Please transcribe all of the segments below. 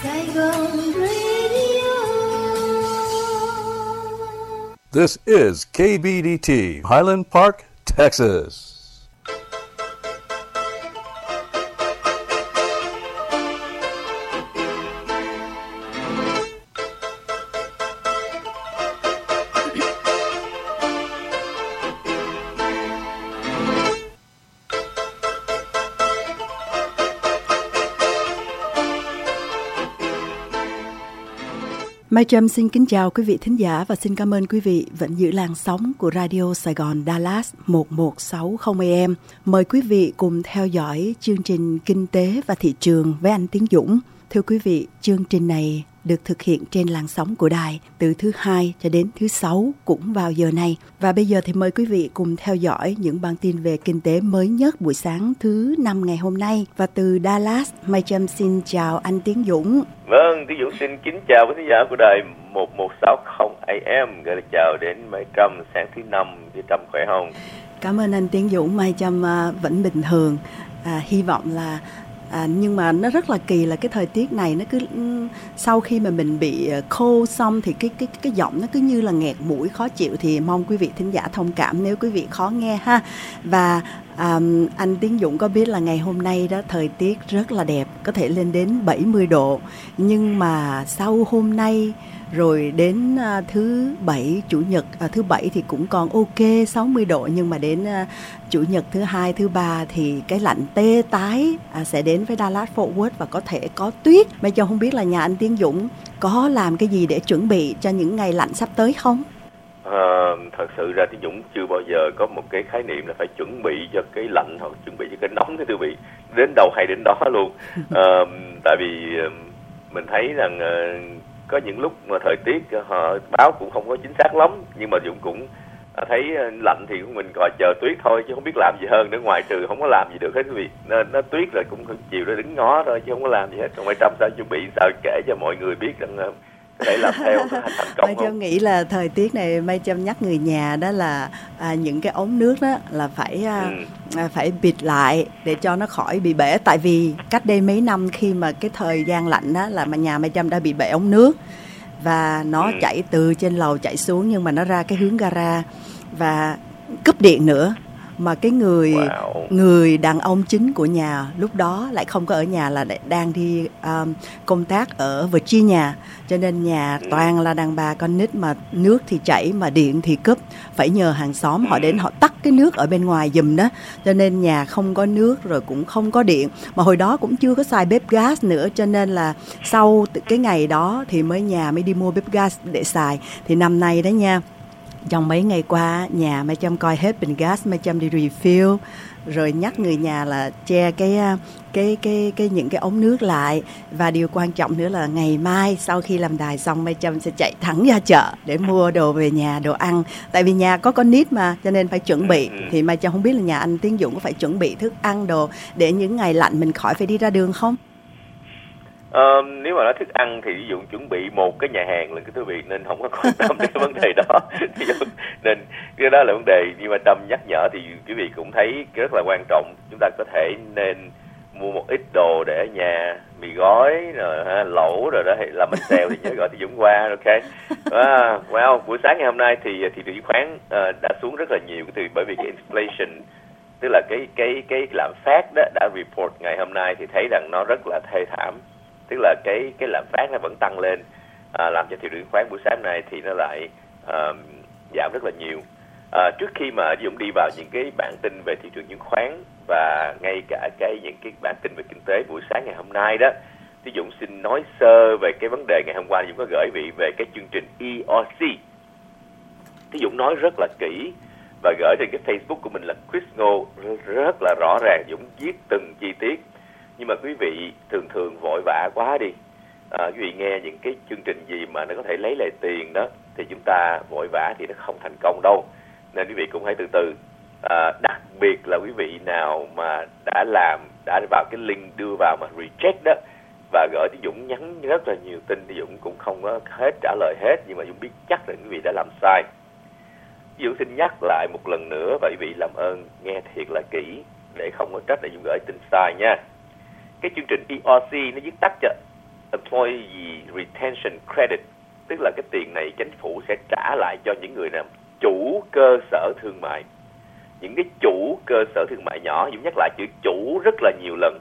Saigon Radio. This is KBDT, Highland Park, Texas. Mai Trâm xin kính chào quý vị thính giả và xin cảm ơn quý vị vẫn giữ làn sóng của Radio Sài Gòn Dallas 1160 AM. Mời quý vị cùng theo dõi chương trình Kinh tế và Thị trường với anh Tiến Dũng. Thưa quý vị, chương trình này được thực hiện trên làn sóng của đài từ thứ Hai cho đến thứ Sáu cũng vào giờ này. Và bây giờ thì mời quý vị cùng theo dõi những bản tin về kinh tế mới nhất buổi sáng thứ Năm ngày hôm nay. Và từ Dallas, Mai Trâm xin chào anh Tiến Dũng. Vâng, Tiến Dũng xin kính chào quý khán giả của đài 1160 AM. Gửi lời chào đến Mai Trâm sáng thứ Năm. Mai Trâm khỏe không? Cảm ơn anh Tiến Dũng. Mai Trâm vẫn bình thường. Hy vọng là nhưng mà nó rất là kỳ là cái thời tiết này nó cứ sau khi mà mình bị khô xong thì cái giọng nó cứ như là nghẹt mũi khó chịu, thì mong quý vị thính giả thông cảm nếu quý vị khó nghe ha. Và anh Tiến Dũng có biết là ngày hôm nay đó thời tiết rất là đẹp, có thể lên đến 70 độ, nhưng mà sau hôm nay rồi đến thứ Bảy, Chủ nhật, thứ Bảy thì cũng còn ok 60 độ, nhưng mà đến Chủ nhật, thứ Hai, thứ Ba thì cái lạnh tê tái sẽ đến với Dallas Fort Worth và có thể có tuyết. Bây giờ không biết là nhà anh Tiến Dũng có làm cái gì để chuẩn bị cho những ngày lạnh sắp tới không? Thật sự ra Tiến Dũng chưa bao giờ có một cái khái niệm là phải chuẩn bị cho cái lạnh hoặc chuẩn bị cho cái nóng, cái thưa vị, đến đâu hay đến đó luôn. Tại vì mình thấy rằng có những lúc mà thời tiết họ báo cũng không có chính xác lắm, nhưng mà Dũng cũng thấy lạnh thì mình còn chờ tuyết thôi, chứ không biết làm gì hơn nữa, ngoài trừ không có làm gì được hết quý vị. Nó tuyết rồi cũng chiều ra đứng ngó thôi chứ không có làm gì hết. Còn Mai Trâm sao chuẩn bị sao kể cho mọi người biết rằng có thể làm theo thành công. Mai Trâm nghĩ là thời tiết này Mai Trâm nhắc người nhà đó là những cái ống nước đó là phải bịt lại để cho nó khỏi bị bể. Tại vì cách đây mấy năm khi mà cái thời gian lạnh đó là nhà Mai Trâm đã bị bể ống nước và nó chảy từ trên lầu chạy xuống, nhưng mà nó ra cái hướng gara và cúp điện nữa. Mà cái người đàn ông chính của nhà lúc đó lại không có ở nhà, là đang đi công tác ở Virginia, cho nên nhà toàn là đàn bà con nít, mà nước thì chảy mà điện thì cúp, phải nhờ hàng xóm họ đến họ tắt cái nước ở bên ngoài giùm đó, cho nên nhà không có nước rồi cũng không có điện. Mà hồi đó cũng chưa có xài bếp gas nữa, cho nên là sau cái ngày đó thì nhà mới đi mua bếp gas để xài. Thì năm nay đó nha, trong mấy ngày qua nhà Mai Trâm coi hết bình gas, Mai Trâm đi refill, rồi nhắc người nhà là che những cái ống nước lại. Và điều quan trọng nữa là ngày mai sau khi làm đài xong, Mai Trâm sẽ chạy thẳng ra chợ để mua đồ về nhà, đồ ăn. Tại vì nhà có con nít mà, cho nên phải chuẩn bị. Thì Mai Trâm không biết là nhà anh Tiến Dũng có phải chuẩn bị thức ăn đồ để những ngày lạnh mình khỏi phải đi ra đường không? Nếu mà nói thức ăn thì ví dụ chuẩn bị một cái nhà hàng là cái thưa vị, nên không có quan tâm đến cái vấn đề đó. Nên cái đó là vấn đề, nhưng mà Trâm nhắc nhở thì quý vị cũng thấy rất là quan trọng. Chúng ta có thể nên mua một ít đồ để ở nhà, mì gói rồi lẩu rồi đó, làm bánh xèo thì nhớ gọi thì Dũng qua, ok. Wow, buổi sáng ngày hôm nay thì thị trường chứng khoán đã xuống rất là nhiều, bởi vì cái inflation, tức là cái lạm phát đó đã report ngày hôm nay thì thấy rằng nó rất là thê thảm. Tức là cái lạm phát nó vẫn tăng lên, làm cho thị trường chứng khoán buổi sáng này thì nó lại giảm rất là nhiều. Trước khi mà Dũng đi vào những cái bản tin về thị trường chứng khoán và ngay cả những cái bản tin về kinh tế buổi sáng ngày hôm nay đó, thì Dũng xin nói sơ về cái vấn đề ngày hôm qua Dũng có gửi vị về cái chương trình ERC. Thì Dũng nói rất là kỹ và gửi trên cái Facebook của mình là Chris Ngô rất là rõ ràng, Dũng viết từng chi tiết. Nhưng mà quý vị thường vội vã quá đi. Quý vị nghe những cái chương trình gì mà nó có thể lấy lại tiền đó thì chúng ta vội vã thì nó không thành công đâu. Nên quý vị cũng hãy từ từ. Đặc biệt là quý vị nào mà đã vào cái link đưa vào mà reject đó và gửi thì Dũng nhắn rất là nhiều tin thì Dũng cũng không có hết trả lời hết, nhưng mà Dũng biết chắc là quý vị đã làm sai. Dũng xin nhắc lại một lần nữa và quý vị làm ơn nghe thiệt là kỹ để không có trách là Dũng gửi tin sai nha. Cái chương trình ERC nó viết tắt cho Employee Retention Credit, tức là cái tiền này chính phủ sẽ trả lại cho những người làm chủ cơ sở thương mại. Những cái chủ cơ sở thương mại nhỏ, Dũng nhắc lại chữ chủ rất là nhiều lần.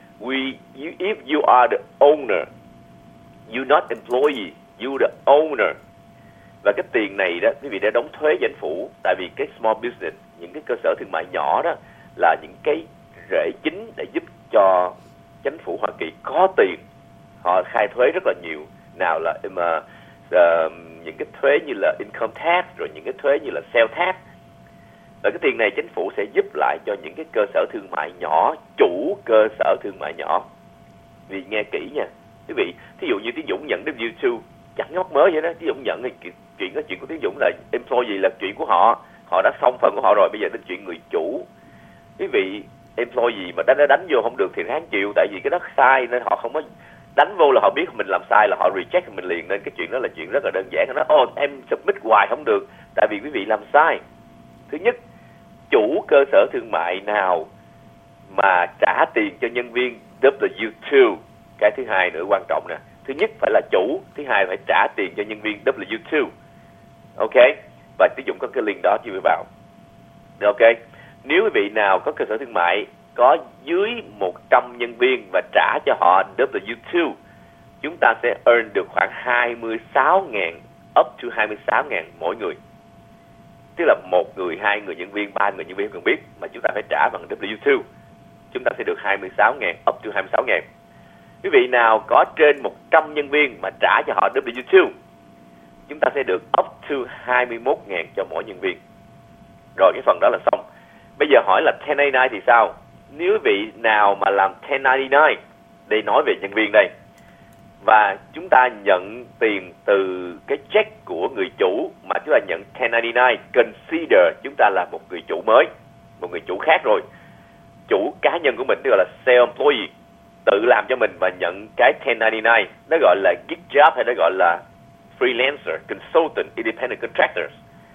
If you are the owner, you're not employee, you're the owner. Và cái tiền này đó, quý vị đã đóng thuế cho chính phủ, tại vì cái small business, những cái cơ sở thương mại nhỏ đó là những cái rễ chính để giúp cho chính phủ Hoa Kỳ có tiền. Họ khai thuế rất là nhiều, nào là những cái thuế như là income tax, rồi những cái thuế như là sales tax. Và cái tiền này chính phủ sẽ giúp lại cho những cái cơ sở thương mại nhỏ, chủ cơ sở thương mại nhỏ. Vì nghe kỹ nha, quý vị, thí dụ như Tiến Dũng nhận W2 chẳng mắc mới vậy đó. Tiến Dũng nhận thì chuyện của Tiến Dũng là employee là chuyện của họ, họ đã xong phần của họ rồi, bây giờ đến chuyện người chủ. Quý vị, employee mà đánh vô không được thì ráng chịu, tại vì cái đó sai nên họ không có đánh vô là họ biết mình làm sai là họ reject mình liền, nên cái chuyện đó là chuyện rất là đơn giản. Nó nói em submit hoài không được, tại vì quý vị làm sai. Thứ nhất, chủ cơ sở thương mại nào mà trả tiền cho nhân viên W2, cái thứ hai nữa quan trọng nè, thứ nhất phải là chủ, thứ hai phải trả tiền cho nhân viên W2. Ok, và Tiến Dũng có cái link đó chưa vào. Ok, nếu quý vị nào có cơ sở thương mại có dưới 100 nhân viên và trả cho họ W2, chúng ta sẽ earn được khoảng 26.000, up to 26.000 mỗi người. Tức là 1 người, 2 người nhân viên, 3 người nhân viên không cần biết, mà chúng ta phải trả bằng W2. Chúng ta sẽ được 26.000, up to 26.000. Quý vị nào có trên 100 nhân viên mà trả cho họ W2, chúng ta sẽ được up to 21.000 cho mỗi nhân viên. Rồi cái phần đó là xong. Bây giờ hỏi là 1099 thì sao? Nếu quý vị nào mà làm 1099, đây nói về nhân viên đây, và chúng ta nhận tiền từ cái check của người chủ mà chúng ta nhận 1099, consider chúng ta là một người chủ mới, một người chủ khác rồi. Chủ cá nhân của mình tức là self-employee, tự làm cho mình và nhận cái 1099, nó gọi là gig job hay nó gọi là freelancer, consultant, independent contractors.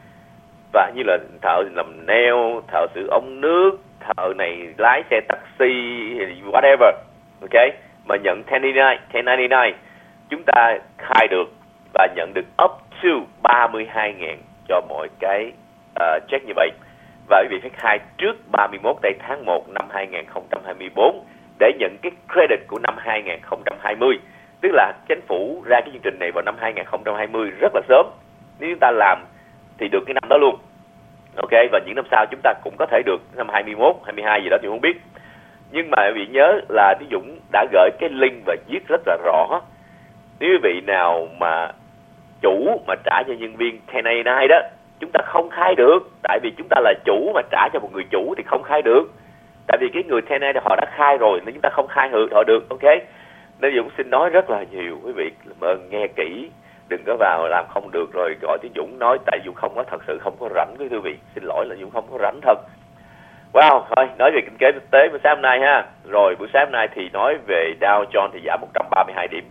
Và như là thợ làm nail, thợ sửa ống nước, thợ này lái xe taxi, whatever, ok, mà nhận 1099, chúng ta khai được và nhận được up to 32.000 cho mỗi cái check như vậy. Và quý vị phải khai trước 31 tây tháng 1 năm 2024 để nhận cái credit của năm 2020. Tức là chính phủ ra cái chương trình này vào năm 2020 rất là sớm. Nếu chúng ta làm thì được cái năm đó luôn. Ok, và những năm sau chúng ta cũng có thể được năm 21, 22 gì đó thì không biết. Nhưng mà quý vị nhớ là Tiến Dũng đã gửi cái link và viết rất là rõ. Nếu quý vị nào mà chủ mà trả cho nhân viên 1099 đó, chúng ta không khai được. Tại vì chúng ta là chủ mà trả cho một người chủ thì không khai được. Tại vì cái người 1099 họ đã khai rồi nên chúng ta không khai họ được. Ok, nên Dũng xin nói rất là nhiều. Quý vị làm ơn nghe kỹ, đừng có vào làm không được rồi gọi Tiến Dũng nói, tại Dũng không có thật sự không có rảnh với quý vị. Xin lỗi là Dũng không có rảnh thật. Wow, thôi nói về kinh tế thực tế buổi sáng hôm nay ha. Rồi buổi sáng hôm nay thì nói về Dow Jones thì giảm 132 điểm,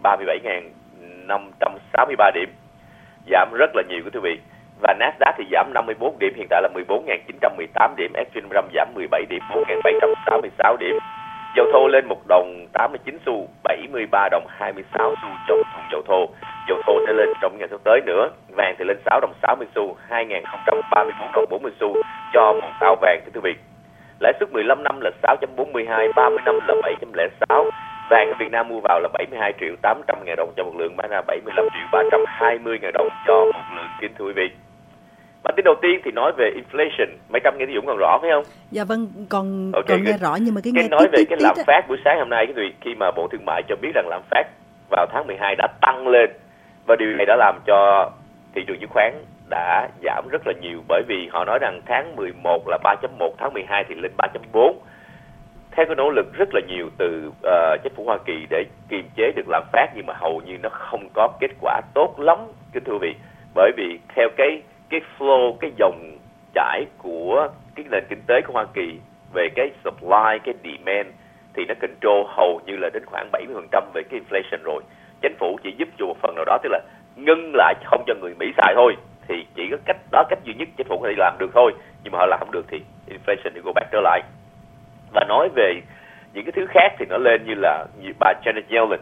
37.563 điểm. Giảm rất là nhiều quý vị. Và Nasdaq thì giảm 54 điểm, hiện tại là 14.918 điểm, S&P 500 giảm 17 điểm, 4.766 điểm. Dầu thô lên 1 đồng 89 xu, 73 đồng 26 xu cho một thùng dầu thô. Dầu thô sẽ lên trong ngày sắp tới nữa. Vàng thì lên 6 đồng 60 xu, 2.034 đồng 40 xu cho một ao vàng thưa quý vị. Lãi suất 15 năm là 6.42, 30 năm là 7.06. Vàng ở Việt Nam mua vào là 72 triệu 800 ngàn đồng cho một lượng, bán ra 75 triệu 320 ngàn đồng cho một lượng kính thưa quý vị. Bản tin đầu tiên thì nói về inflation. Mấy trăm nghe Dũng còn rõ phải không? Dạ vâng, còn nghe rõ nhưng mà cái nghe nói về cái lạm phát buổi sáng hôm nay quý vị, khi mà Bộ Thương mại cho biết rằng lạm phát vào tháng 12 đã tăng lên, và điều này đã làm cho thị trường chứng khoán đã giảm rất là nhiều, bởi vì họ nói rằng tháng 11 là 3.1, tháng 12 thì lên 3.4. Theo cái nỗ lực rất là nhiều từ chính phủ Hoa Kỳ để kiềm chế được lạm phát, nhưng mà hầu như nó không có kết quả tốt lắm kính thưa quý vị, bởi vì theo cái flow, cái dòng chảy của cái nền kinh tế của Hoa Kỳ về cái supply, cái demand thì nó control hầu như là đến khoảng 70% về cái inflation rồi. Chính phủ chỉ giúp cho một phần nào đó, tức là ngưng lại không cho người Mỹ xài thôi, thì chỉ có cách đó, cách duy nhất chính phủ có thể làm được thôi, nhưng mà họ làm không được thì inflation thì go back trở lại. Và nói về những cái thứ khác thì nó lên như là bà Janet Yellen,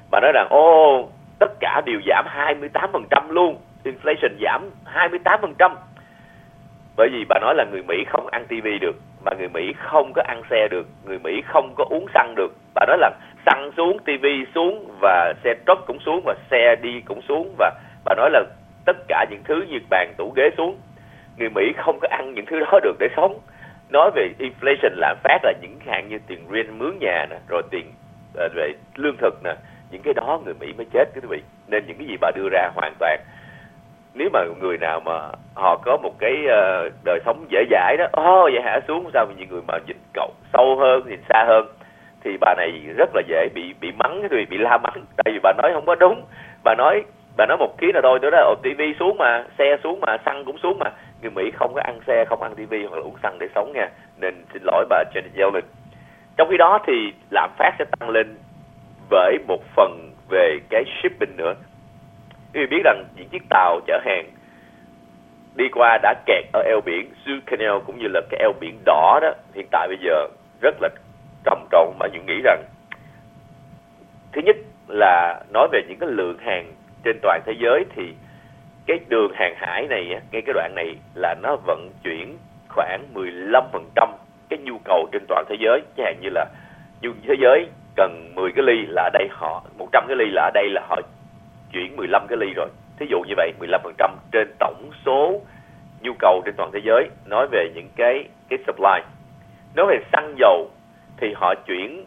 Bà nói rằng tất cả đều giảm 28% luôn, inflation giảm 28%. Bởi vì bà nói là người Mỹ không ăn tivi được, mà người Mỹ không có ăn xe được, người Mỹ không có uống xăng được. Bà nói là xăng xuống, tivi xuống, và xe truck cũng xuống, và xe đi cũng xuống, và bà nói là tất cả những thứ như bàn tủ ghế xuống. Người Mỹ không có ăn những thứ đó được để sống. Nói về inflation, lạm phát là những hạng như tiền rent mướn nhà nè, rồi tiền về lương thực nè, những cái đó người Mỹ mới chết quý vị. Nên những cái gì bà đưa ra hoàn toàn, nếu mà người nào mà họ có một cái đời sống dễ dãi đó, vậy hạ xuống sao, những người mà nhìn cậu sâu hơn, nhìn xa hơn, thì bà này rất là dễ bị mắng, bị la mắng, tại vì bà nói không có đúng. Bà nói một ký là thôi, đó là tivi xuống mà, xe xuống mà, xăng cũng xuống mà. Người Mỹ không có ăn xe, không ăn tivi hoặc là uống xăng để sống nha. Nên xin lỗi bà Janet Yellen. Trong khi đó thì lạm phát sẽ tăng lên bởi một phần về cái shipping nữa. Quý vị biết rằng những chiếc tàu chở hàng đi qua đã kẹt ở eo biển Suez Canal cũng như là cái eo biển đỏ đó, hiện tại bây giờ rất là trầm trọng. Mà Dũng nghĩ rằng thứ nhất là nói về những cái lượng hàng trên toàn thế giới, thì cái đường hàng hải này, ngay cái đoạn này là nó vận chuyển khoảng 15% cái nhu cầu trên toàn thế giới. Chẳng hạn như là thế giới cần 10 cái ly, là ở đây 100 cái ly, là ở đây là họ chuyển 15 cái ly rồi. Thí dụ như vậy, 15% trên tổng số nhu cầu trên toàn thế giới. Nói về những cái supply. Nói về xăng dầu thì họ chuyển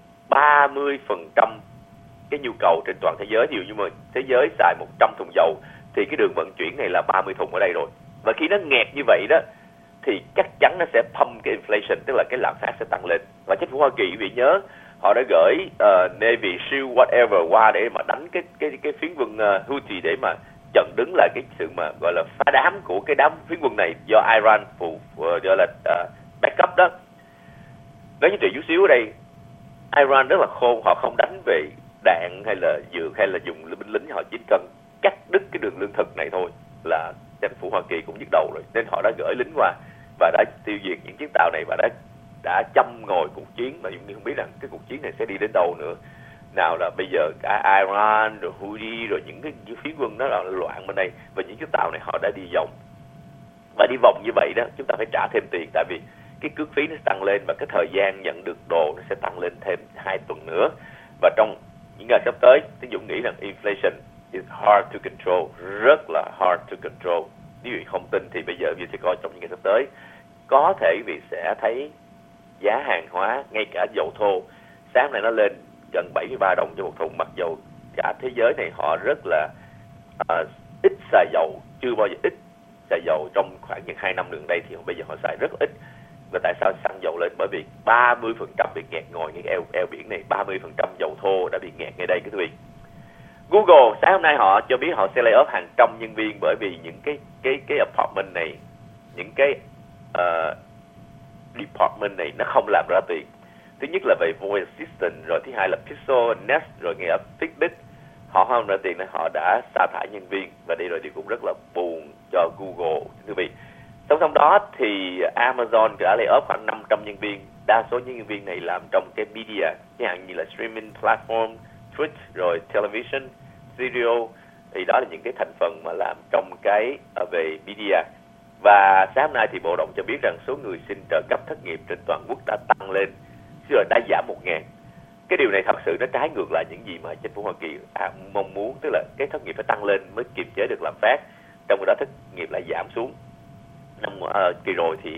30% cái nhu cầu trên toàn thế giới. Ví dụ như mà thế giới xài 100 thùng dầu thì cái đường vận chuyển này là 30 thùng ở đây rồi. Và khi nó nghẹt như vậy đó thì chắc chắn nó sẽ pump cái inflation, tức là cái lạm phát sẽ tăng lên. Và chính phủ Hoa Kỳ, quý vị nhớ, họ đã gửi Navy, SEAL, whatever qua để mà đánh cái phiến quân Houthi, để mà chặn đứng lại cái sự mà gọi là phá đám của cái đám phiến quân này do Iran gọi là backup đó. Nói như chút xíu ở đây, Iran rất là khôn, họ không đánh về đạn hay là dược hay là dùng binh lính, họ chỉ cần cắt đứt cái đường lương thực này thôi là chính phủ Hoa Kỳ cũng nhức đầu rồi. Nên họ đã gửi lính qua và đã tiêu diệt những chiếc tàu này và đã châm ngòi cuộc chiến, mà chúng không biết rằng cái cuộc chiến này sẽ đi đến đâu nữa. Nào là bây giờ cả Iran rồi Houthi rồi những cái phiến quân đó là loạn bên đây, và những chiếc tàu này họ đã đi vòng, và đi vòng như vậy đó chúng ta phải trả thêm tiền, tại vì cái cước phí nó tăng lên và cái thời gian nhận được đồ nó sẽ tăng lên thêm 2 tuần nữa. Và trong những ngày sắp tới, Tiến Dũng nghĩ rằng inflation is hard to control, rất là hard to control. Nếu quý vị không tin thì bây giờ quý vị sẽ coi trong những ngày sắp tới, có thể quý vị sẽ thấy giá hàng hóa, ngay cả dầu thô, sáng nay nó lên gần 73 đồng cho một thùng, mặc dầu cả thế giới này họ rất là ít xài dầu, chưa bao giờ ít xài dầu trong khoảng những 2 năm gần đây, thì bây giờ họ xài rất ít. Và tại sao xăng dầu lên? Bởi vì 30% bị nghẹt ngòi ngay eo biển này, 30% dầu thô đã bị nghẹt ngay đây quý vị. Google sáng hôm nay họ cho biết họ sẽ lay off hàng trăm nhân viên, bởi vì những cái apartment này, những cái department này nó không làm ra tiền. Thứ nhất là về voice assistant, rồi thứ hai là Pixel, Nest, rồi ngay ở Fitbit, họ không ra tiền nên họ đã sa thải nhân viên, và đây là điều cũng rất là buồn cho Google quý vị. Song song đó thì Amazon đã lay off khoảng 500 nhân viên. Đa số những nhân viên này làm trong cái media, chẳng hạn như là streaming platform, Twitch, rồi television, video, thì đó là những cái thành phần mà làm trong cái về media. Và sáng hôm nay thì Bộ Động cho biết rằng số người xin trợ cấp thất nghiệp trên toàn quốc đã tăng lên, rồi đã giảm 1.000. Cái điều này thật sự nó trái ngược lại những gì mà chính phủ Hoa Kỳ mong muốn, tức là cái thất nghiệp phải tăng lên mới kiềm chế được lạm phát, trong khi đó thất nghiệp lại giảm xuống. Năm kỳ rồi thì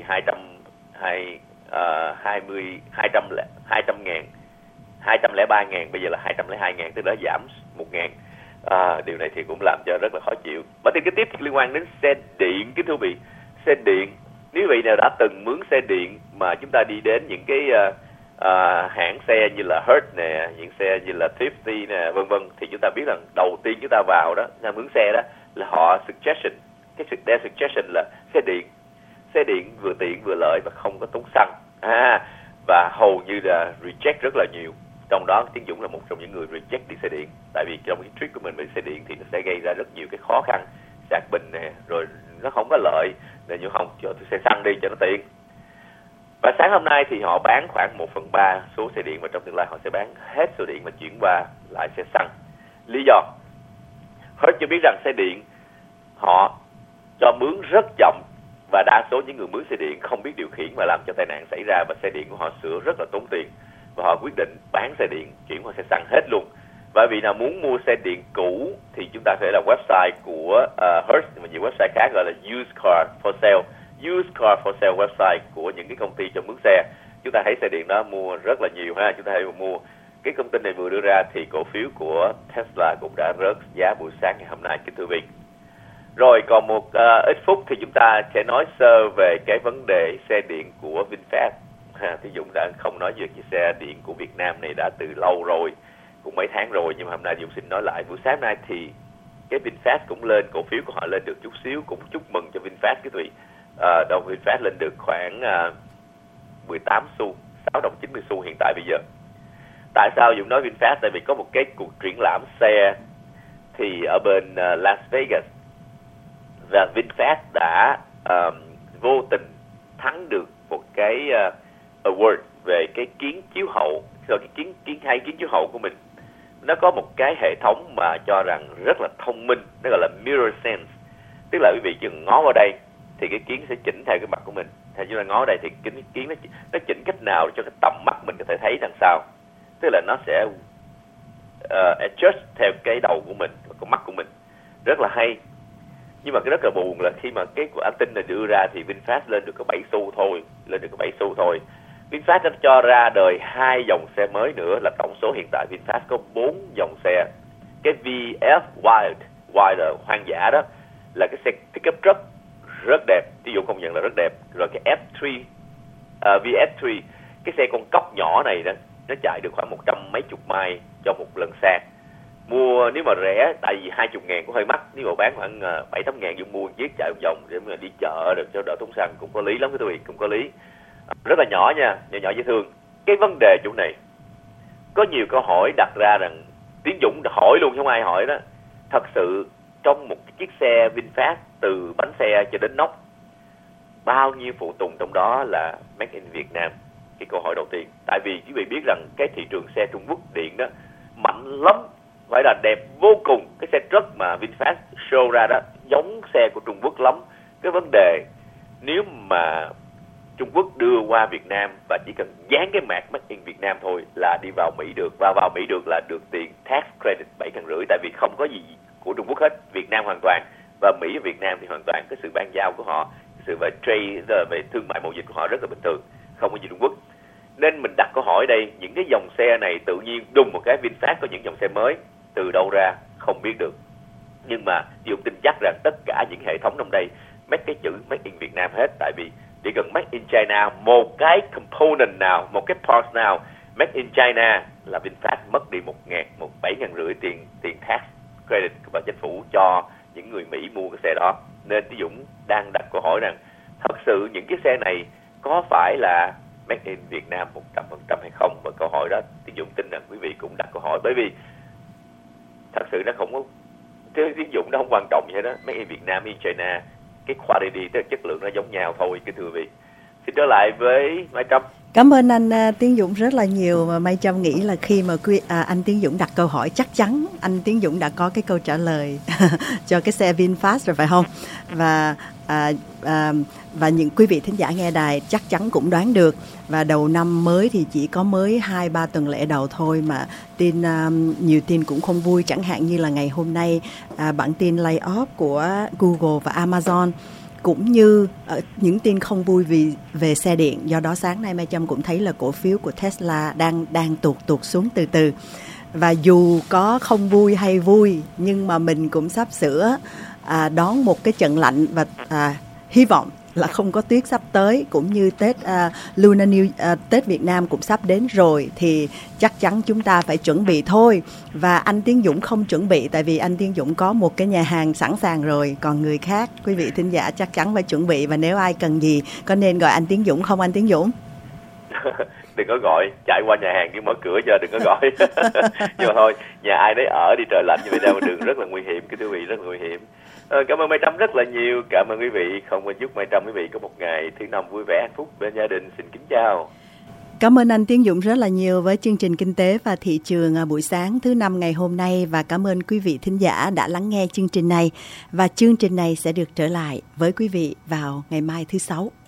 203.000, bây giờ là 202.000, tức là giảm 1.000. Điều này thì cũng làm cho rất là khó chịu. Bản tin kế tiếp thì liên quan đến xe điện, kính thưa quý vị. Xe điện, nếu quý vị nào đã từng mướn xe điện mà chúng ta đi đến những cái hãng xe như là Hertz nè, những xe như là Thrifty nè, vân vân, thì chúng ta biết rằng đầu tiên chúng ta vào đó, ra mướn xe đó là họ suggestion, their suggestion là xe điện vừa tiện vừa lợi và không có tốn xăng, và hầu như là reject rất là nhiều. Trong đó Tiến Dũng là một trong những người reject đi xe điện, tại vì trong cái trip của mình về xe điện thì nó sẽ gây ra rất nhiều cái khó khăn, sạc bình nè, rồi nó không có lợi, nên như không cho xe xăng đi cho nó tiện. Và sáng hôm nay thì họ bán khoảng 1/3 số xe điện, và trong tương lai họ sẽ bán hết số điện và chuyển qua lại xe xăng. Lý do Hertz cho biết rằng xe điện họ cho mướn rất chậm, và đa số những người mướn xe điện không biết điều khiển mà làm cho tai nạn xảy ra, và xe điện của họ sửa rất là tốn tiền, và họ quyết định bán xe điện, chuyển qua xe xăng hết luôn. Và vì nào muốn mua xe điện cũ thì chúng ta phải là website của Hertz, mà nhiều website khác gọi là Used Car for Sale. Used Car for Sale website của những cái công ty cho mướn xe. Chúng ta thấy xe điện đó mua rất là nhiều ha. Chúng ta thấy mua cái thông tin này vừa đưa ra thì cổ phiếu của Tesla cũng đã rớt giá buổi sáng ngày hôm nay, kính thưa quý vị. Rồi còn một ít phút thì chúng ta sẽ nói sơ về cái vấn đề xe điện của VinFast. Thì Dũng đã không nói về chiếc xe điện của Việt Nam này đã từ lâu rồi, cũng mấy tháng rồi, nhưng mà hôm nay Dũng xin nói lại. Buổi sáng nay thì cái VinFast cũng lên, cổ phiếu của họ lên được chút xíu, cũng chúc mừng cho VinFast quý vị. Đồng VinFast lên được khoảng 18 xu, 6 đồng 90 xu hiện tại bây giờ. Tại sao Dũng nói VinFast? Tại vì có một cái cuộc triển lãm xe thì ở bên Las Vegas, và VinFast đã vô tình thắng được một cái award về cái kiến chiếu hậu, rồi cái kiến chiếu hậu của mình. Nó có một cái hệ thống mà cho rằng rất là thông minh, nó gọi là mirror sense. Tức là quý vị chỉ ngó vào đây thì cái kiến sẽ chỉnh theo cái mặt của mình. Theo chúng ta ngó đây thì kiến nó chỉnh cách nào cho cái tầm mắt mình có thể thấy đằng sau. Tức là nó sẽ adjust theo cái đầu của mình, con mắt của mình. Rất là hay. Nhưng mà cái rất là buồn là khi mà cái anh tin này đưa ra thì VinFast lên được có 7 xu thôi. VinFast đã cho ra đời 2 dòng xe mới nữa, là tổng số hiện tại VinFast có 4 dòng xe. Cái VF Wild là hoang dã đó, là cái xe pickup truck rất đẹp, ví dụ công nhận là rất đẹp. Rồi cái F3 VF3, cái xe con cóc nhỏ này đó, nó chạy được khoảng 100 mấy chục mai cho một lần sạc. Mua nếu mà rẻ, tại vì 20.000 cũng hơi mắc, nếu mà bán khoảng 7-8 ngàn dùng mua chiếc chạy một vòng để mà đi chợ được cho đỡ tốn xăng cũng có lý lắm quý vị, cũng có lý. Rất là nhỏ nha, nhỏ dễ thương. Cái vấn đề chỗ này có nhiều câu hỏi đặt ra rằng Tiến Dũng hỏi luôn, không ai hỏi đó. Thật sự trong một chiếc xe VinFast từ bánh xe cho đến nóc, bao nhiêu phụ tùng trong đó là Made in Việt Nam? Cái câu hỏi đầu tiên. Tại vì quý vị biết rằng cái thị trường xe Trung Quốc điện đó mạnh lắm, phải là đẹp vô cùng. Cái xe truck mà VinFast show ra đó giống xe của Trung Quốc lắm. Cái vấn đề nếu mà Trung Quốc đưa qua Việt Nam và chỉ cần dán cái mác Made in Việt Nam thôi là đi vào Mỹ được, và vào Mỹ được là được tiền tax credit 7,5%, tại vì không có gì của Trung Quốc hết, Việt Nam hoàn toàn. Và Mỹ và Việt Nam thì hoàn toàn cái sự ban giao của họ, sự về trade, về thương mại mậu dịch của họ rất là bình thường, không có gì Trung Quốc. Nên mình đặt câu hỏi đây, những cái dòng xe này tự nhiên đùng một cái VinFast có những dòng xe mới, từ đâu ra không biết được. Nhưng mà Dũng tin chắc rằng tất cả những hệ thống trong đây make cái chữ Made in Việt Nam hết, tại vì chỉ cần Made in China, một cái component nào, một cái part nào Made in China là VinFast mất đi 7,5% tiền tax credit của chính phủ cho những người Mỹ mua cái xe đó. Nên Tiến Dũng đang đặt câu hỏi rằng thật sự những cái xe này có phải là Made in Việt Nam 100% hay không? Và câu hỏi đó Tiến Dũng tin rằng quý vị cũng đặt câu hỏi, bởi vì thật sự nó không có, cái Tiến Dũng nó không quan trọng vậy đó. Made in Việt Nam, in China, cái quality, tức là chất lượng nó giống nhau thôi, cái thưa vị. Xin trở lại với Mai Trâm. Cảm ơn anh Tiến Dũng rất là nhiều. Mà Mai Trâm nghĩ là khi mà anh Tiến Dũng đặt câu hỏi, chắc chắn anh Tiến Dũng đã có cái câu trả lời cho cái xe VinFast rồi phải không? Và những quý vị thính giả nghe đài chắc chắn cũng đoán được. Và đầu năm mới thì chỉ có mới 2-3 tuần lễ đầu thôi mà nhiều tin cũng không vui. Chẳng hạn như là ngày hôm nay bản tin lay off của Google và Amazon, cũng như những tin không vui về xe điện. Do đó sáng nay Mai Trâm cũng thấy là cổ phiếu của Tesla đang tụt xuống từ từ. Và dù có không vui hay vui, nhưng mà mình cũng sắp sửa đón một cái trận lạnh, và hy vọng là không có tuyết sắp tới, cũng như Tết Lunar New Tết Việt Nam cũng sắp đến rồi, thì chắc chắn chúng ta phải chuẩn bị thôi. Và anh Tiến Dũng không chuẩn bị, tại vì anh Tiến Dũng có một cái nhà hàng sẵn sàng rồi. Còn người khác, quý vị thính giả chắc chắn phải chuẩn bị. Và nếu ai cần gì, có nên gọi anh Tiến Dũng không anh Tiến Dũng? Đừng có gọi, chạy qua nhà hàng nhưng mở cửa cho, đừng có gọi. Nhưng mà thôi, nhà ai đấy ở, đi trời lạnh như vậy ra đường rất là nguy hiểm, cái quý vị, rất là nguy hiểm. Cảm ơn Mai Trâm rất là nhiều. Cảm ơn quý vị. Không quên chúc Mai Trâm quý vị có một ngày thứ năm vui vẻ hạnh phúc bên gia đình. Xin kính chào. Cảm ơn anh Tiến Dũng rất là nhiều với chương trình Kinh tế và Thị trường buổi sáng thứ 5 ngày hôm nay, và cảm ơn quý vị thính giả đã lắng nghe chương trình này. Và chương trình này sẽ được trở lại với quý vị vào ngày mai thứ Sáu.